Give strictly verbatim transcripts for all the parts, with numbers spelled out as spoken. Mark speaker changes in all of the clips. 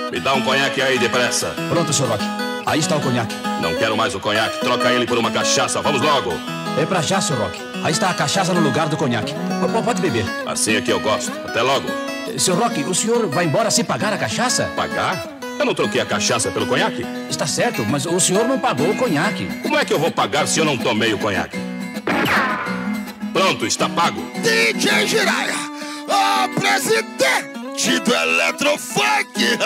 Speaker 1: Me dá um conhaque aí, depressa.
Speaker 2: Pronto, senhor Roque. Aí está o conhaque.
Speaker 1: Não quero mais o conhaque. Troca ele por uma cachaça. Vamos logo.
Speaker 2: É pra já, senhor Roque. Aí está a cachaça no lugar do conhaque. P- Pode beber.
Speaker 1: Assim é que eu gosto. Até logo.
Speaker 2: Senhor Roque, o senhor vai embora sem pagar a cachaça?
Speaker 1: Pagar? Eu não troquei a cachaça pelo conhaque.
Speaker 2: Está certo, mas o senhor não pagou o conhaque.
Speaker 1: Como é que eu vou pagar se eu não tomei o conhaque? Pronto, está pago.
Speaker 3: D J Jiraya, o presidente do Eletrofunk.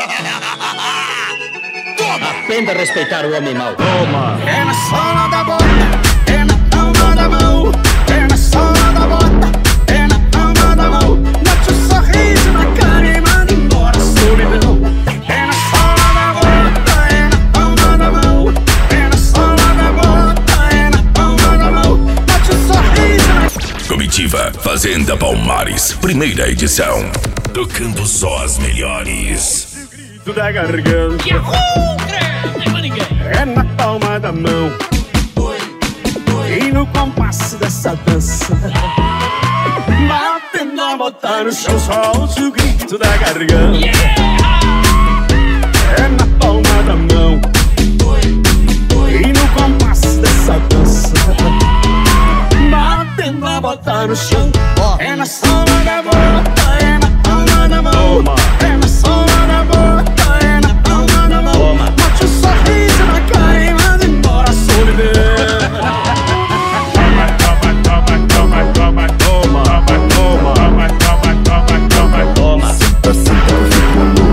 Speaker 3: Toma!
Speaker 2: Aprenda a respeitar o homem mau.
Speaker 1: Toma!
Speaker 4: É na sola da bota, é na palma da mão. É na sola da bota, é na palma da mão. Mete um sorriso na cara e manda embora a solidão. É na sola da bota, é na palma da mão. É na sola da bota, é na palma da mão. Mete um sorriso na...
Speaker 5: Comitiva Fazenda Palmares, primeira edição. Tocando só as melhores.
Speaker 4: Do da garganta,
Speaker 6: Yahoo! Grande, mas ninguém.
Speaker 4: é na palma da mão. E no compasso dessa dança, batendo a botar no chão, solte o grito da garganta. É na palma da mão. E no compasso dessa dança, batendo a botar no chão. É na sola da bota, é na palma da mão. É na sola da bota, é na palma da mão. Mate um sorriso na cara e manda embora a solidão.
Speaker 3: Senta, senta que eu fico louco.